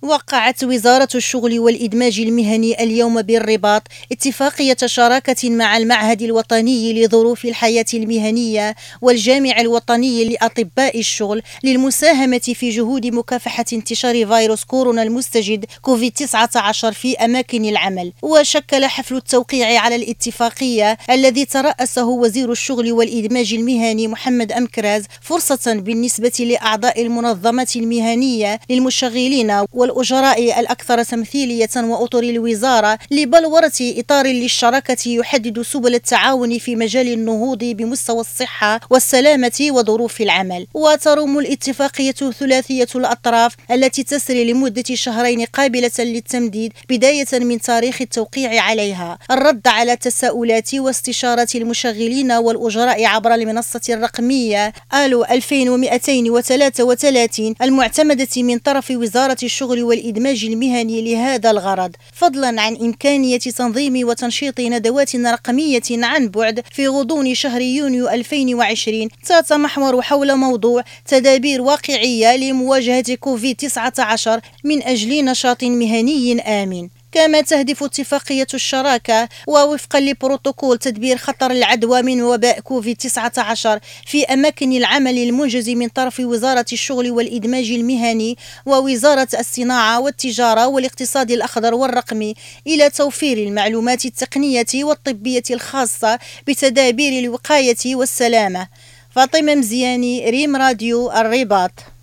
وقعت وزارة الشغل والإدماج المهني اليوم بالرباط اتفاقية شراكة مع المعهد الوطني لظروف الحياة المهنية والجامع الوطني لأطباء الشغل للمساهمة في جهود مكافحة انتشار فيروس كورونا المستجد كوفيد-19 في أماكن العمل. وشكل حفل التوقيع على الاتفاقية الذي ترأسه وزير الشغل والإدماج المهني محمد أمكراز فرصة بالنسبة لأعضاء المنظمات المهنية للمشغلين والأجراء الأكثر تمثيلية وأطر الوزارة لبلورة إطار للشراكة يحدد سبل التعاون في مجال النهوض بمستوى الصحة والسلامة وظروف العمل. وتروم الاتفاقية ثلاثية الأطراف التي تسري لمدة شهرين قابلة للتمديد بداية من تاريخ التوقيع عليها الرد على تساؤلات واستشارات المشغلين والأجراء عبر المنصة الرقمية آلو 2233 المعتمدة من طرف وزارة الشغل والإدماج المهني لهذا الغرض، فضلا عن إمكانية تنظيم وتنشيط ندوات رقمية عن بعد في غضون شهر يونيو 2020 تتمحور حول موضوع تدابير واقعية لمواجهة كوفيد-19 من أجل نشاط مهني آمن. كما تهدف اتفاقية الشراكة ووفقا لبروتوكول تدبير خطر العدوى من وباء كوفيد-19 في أماكن العمل المنجز من طرف وزارة الشغل والإدماج المهني ووزارة الصناعة والتجارة والاقتصاد الأخضر والرقمي إلى توفير المعلومات التقنية والطبية الخاصة بتدابير الوقاية والسلامة. فاطمة مزياني، ريم راديو الرباط.